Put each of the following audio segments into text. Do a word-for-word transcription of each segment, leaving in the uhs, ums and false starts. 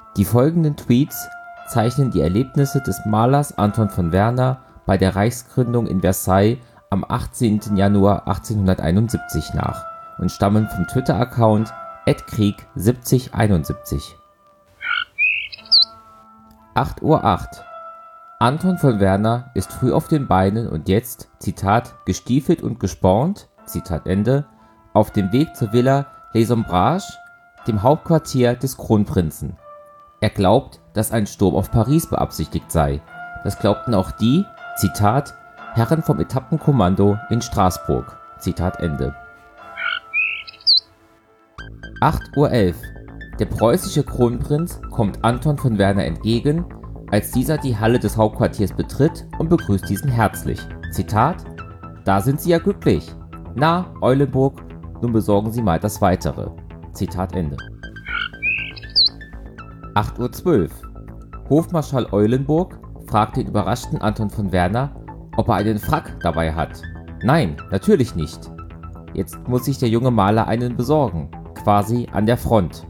Die folgenden Tweets zeichnen die Erlebnisse des Malers Anton von Werner bei der Reichsgründung in Versailles am achtzehnten Januar achtzehnhunderteinundsiebzig nach und stammen vom Twitter-Account at krieg siebzig einundsiebzig. acht Uhr acht. Anton von Werner ist früh auf den Beinen und jetzt, Zitat, gestiefelt und gespornt, Zitat Ende, auf dem Weg zur Villa Les Ombrages, dem Hauptquartier des Kronprinzen. Er glaubt, dass ein Sturm auf Paris beabsichtigt sei. Das glaubten auch die, Zitat, Herren vom Etappenkommando in Straßburg, Zitat Ende. acht Uhr elf. Der preußische Kronprinz kommt Anton von Werner entgegen, als dieser die Halle des Hauptquartiers betritt und begrüßt diesen herzlich. Zitat: Da sind Sie ja glücklich. Na, Eulenburg, nun besorgen Sie mal das Weitere. Zitat Ende. acht Uhr zwölf. Hofmarschall Eulenburg fragt den überraschten Anton von Werner, ob er einen Frack dabei hat. Nein, natürlich nicht. Jetzt muss sich der junge Maler einen besorgen, quasi an der Front.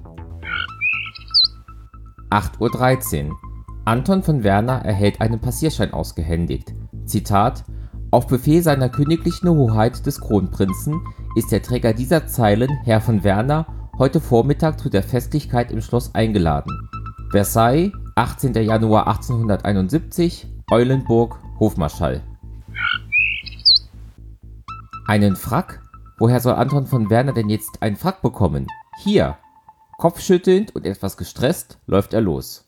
acht Uhr dreizehn. Anton von Werner erhält einen Passierschein ausgehändigt. Zitat: Auf Befehl seiner königlichen Hoheit des Kronprinzen ist der Träger dieser Zeilen, Herr von Werner, heute Vormittag zu der Festlichkeit im Schloss eingeladen. Versailles, achtzehnten Januar achtzehnhunderteinundsiebzig, Eulenburg, Hofmarschall. Einen Frack? Woher soll Anton von Werner denn jetzt einen Frack bekommen? Hier! Kopfschüttelnd und etwas gestresst läuft er los.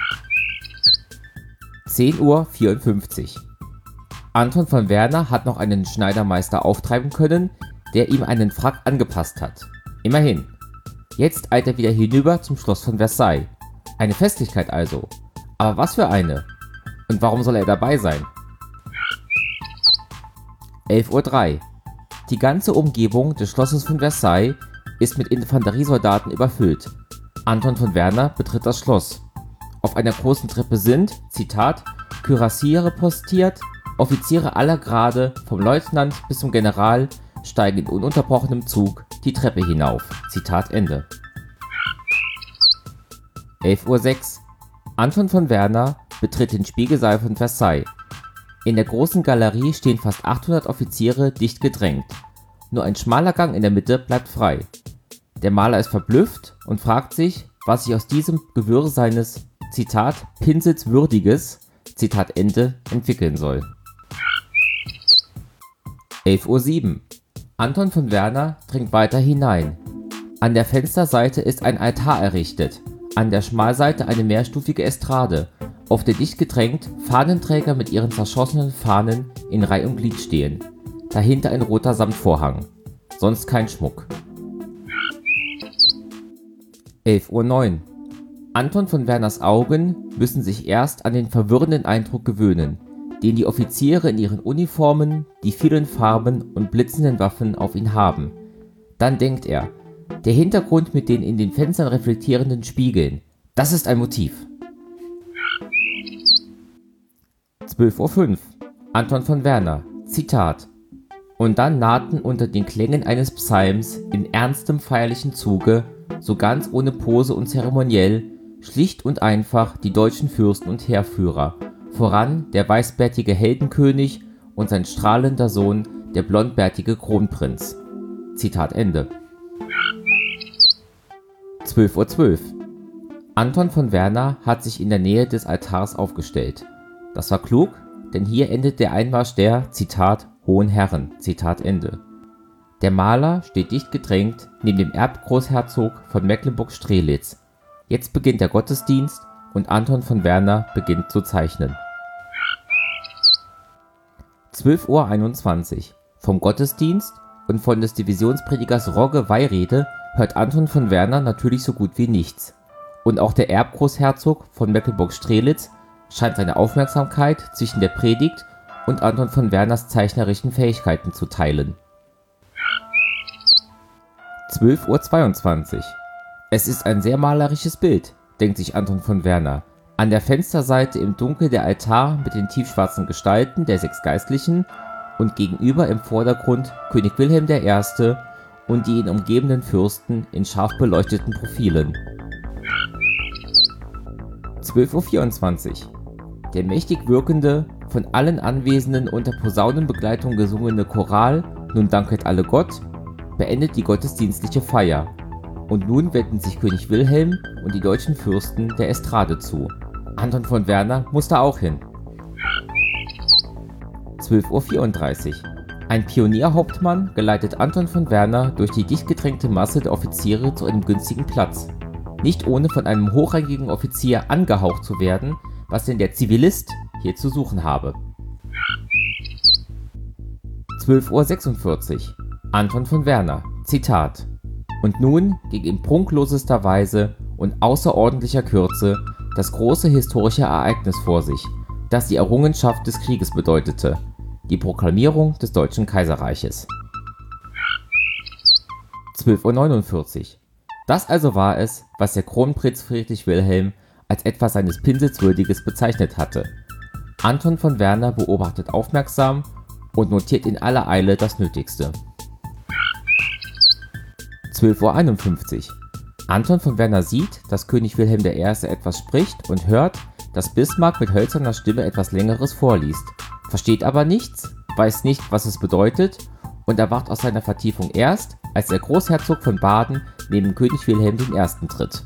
zehn Uhr vierundfünfzig. Anton von Werner hat noch einen Schneidermeister auftreiben können, der ihm einen Frack angepasst hat. Immerhin. Jetzt eilt er wieder hinüber zum Schloss von Versailles. Eine Festlichkeit also. Aber was für eine? Und warum soll er dabei sein? elf Uhr drei. Die ganze Umgebung des Schlosses von Versailles ist mit Infanteriesoldaten überfüllt. Anton von Werner betritt das Schloss. Auf einer großen Treppe sind, Zitat, Kürassiere postiert, Offiziere aller Grade, vom Leutnant bis zum General, steigen in ununterbrochenem Zug die Treppe hinauf. Zitat Ende. elf Uhr sechs. Anton von Werner betritt den Spiegelsaal von Versailles. In der großen Galerie stehen fast achthundert Offiziere dicht gedrängt. Nur ein schmaler Gang in der Mitte bleibt frei. Der Maler ist verblüfft und fragt sich, was sich aus diesem Gewirr seines, Zitat, Pinsels würdiges, Zitat Ende, entwickeln soll. elf Uhr sieben. Anton von Werner dringt weiter hinein. An der Fensterseite ist ein Altar errichtet, an der Schmalseite eine mehrstufige Estrade, auf der dicht gedrängt Fahnenträger mit ihren zerschossenen Fahnen in Reih und Glied stehen. Dahinter ein roter Samtvorhang. Sonst kein Schmuck. elf Uhr neun. Anton von Werners Augen müssen sich erst an den verwirrenden Eindruck gewöhnen, den die Offiziere in ihren Uniformen, die vielen Farben und blitzenden Waffen auf ihn haben. Dann denkt er, der Hintergrund mit den in den Fenstern reflektierenden Spiegeln, das ist ein Motiv. zwölf Uhr fünf. Anton von Werner, Zitat: Und dann nahten unter den Klängen eines Psalms in ernstem feierlichen Zuge, so ganz ohne Pose und zeremoniell, schlicht und einfach die deutschen Fürsten und Heerführer, voran der weißbärtige Heldenkönig und sein strahlender Sohn, der blondbärtige Kronprinz. Zitat Ende. zwölf Uhr zwölf. Anton von Werner hat sich in der Nähe des Altars aufgestellt. Das war klug, denn hier endet der Einmarsch der, Zitat, Hohen Herren. Zitat Ende. Der Maler steht dicht gedrängt neben dem Erbgroßherzog von Mecklenburg-Strelitz. Jetzt beginnt der Gottesdienst und Anton von Werner beginnt zu zeichnen. zwölf Uhr einundzwanzig. Vom Gottesdienst und von des Divisionspredigers Rogge Weirede hört Anton von Werner natürlich so gut wie nichts. Und auch der Erbgroßherzog von Mecklenburg-Strelitz scheint seine Aufmerksamkeit zwischen der Predigt und Anton von Werners zeichnerischen Fähigkeiten zu teilen. zwölf Uhr zweiundzwanzig. Es ist ein sehr malerisches Bild, denkt sich Anton von Werner. An der Fensterseite im Dunkel der Altar mit den tiefschwarzen Gestalten der sechs Geistlichen und gegenüber im Vordergrund König Wilhelm der Erste und die ihn umgebenden Fürsten in scharf beleuchteten Profilen. zwölf Uhr vierundzwanzig. Der mächtig wirkende, von allen Anwesenden unter Posaunenbegleitung gesungene Choral »Nun danket alle Gott« beendet die gottesdienstliche Feier. Und nun wenden sich König Wilhelm und die deutschen Fürsten der Estrade zu. Anton von Werner musste auch hin. zwölf Uhr vierunddreißig. Ein Pionierhauptmann geleitet Anton von Werner durch die dicht gedrängte Masse der Offiziere zu einem günstigen Platz. Nicht ohne von einem hochrangigen Offizier angehaucht zu werden, was denn der Zivilist hier zu suchen habe. zwölf Uhr sechsundvierzig. Anton von Werner, Zitat: Und nun ging in prunklosester Weise und außerordentlicher Kürze das große historische Ereignis vor sich, das die Errungenschaft des Krieges bedeutete, die Proklamierung des Deutschen Kaiserreiches. zwölf Uhr neunundvierzig. Das also war es, was der Kronprinz Friedrich Wilhelm als etwas seines Pinsels Würdiges bezeichnet hatte. Anton von Werner beobachtet aufmerksam und notiert in aller Eile das Nötigste. zwölf Uhr einundfünfzig. Anton von Werner sieht, dass König Wilhelm der Erste etwas spricht und hört, dass Bismarck mit hölzerner Stimme etwas Längeres vorliest, versteht aber nichts, weiß nicht, was es bedeutet und erwacht aus seiner Vertiefung erst, als der Großherzog von Baden neben König Wilhelm der Erste tritt.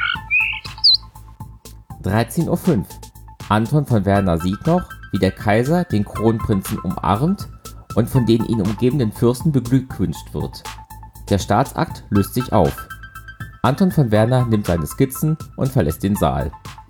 dreizehn Uhr fünf. Anton von Werner sieht noch, wie der Kaiser den Kronprinzen umarmt und von den ihn umgebenden Fürsten beglückwünscht wird. Der Staatsakt löst sich auf. Anton von Werner nimmt seine Skizzen und verlässt den Saal.